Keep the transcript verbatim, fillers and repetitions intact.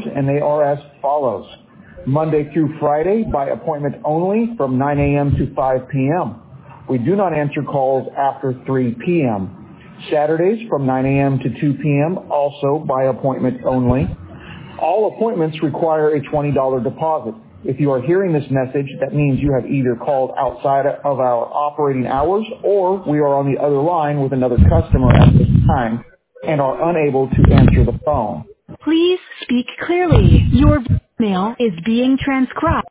hours, and they are as follows. Monday through Friday by appointment only from nine a.m. to five p.m. We do not answer calls after three p.m. Saturdays from nine a.m. to two p.m. also by appointment only. All appointments require a twenty dollars deposit. If you are hearing this message, that means you have either called outside of our operating hours or we are on the other line with another customer at this time and are unable to answer the phone. Please speak clearly. Your mail is being transcribed.